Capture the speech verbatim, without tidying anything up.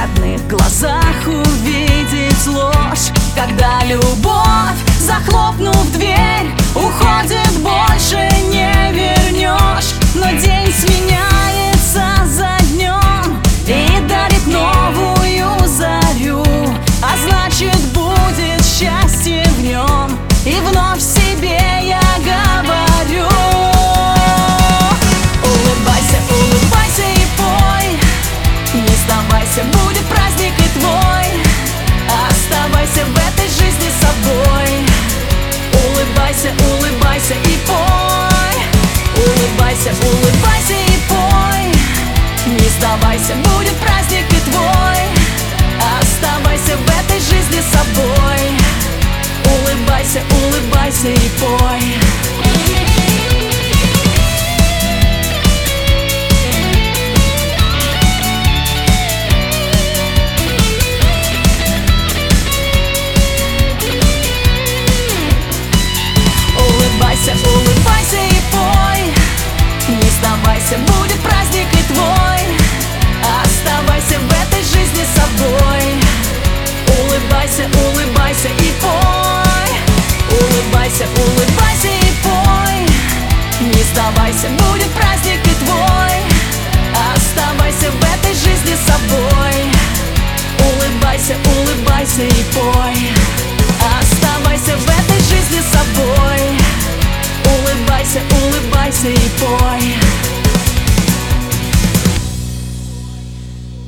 бедных глазах увидеть ложь, когда любовь, захлопнув дверь, уходит, больше не вернешь. Но день сменяется за днем и дарит новую зарю, а значит, будет счастье в нем. И вновь себе я говорю: улыбайся, улыбайся и пой, не сдавайся, будет праздник и твой. Оставайся в этой жизни собой. Улыбайся, улыбайся и пой. Улыбайся, улыбайся и пой, не сдавайся, будет праздник и твой. Оставайся в этой жизни собой. Улыбайся, улыбайся и пой. Улыбайся, улыбайся и пой, не сдавайся, будет праздник и твой. Оставайся в этой жизни собой. Улыбайся, улыбайся и пой. Улыбайся, улыбайся и пой, не сдавайся, будет праздник и твой. Оставайся в этой жизни собой. Улыбайся, улыбайся и пой. Оставайся в этой жизни собой.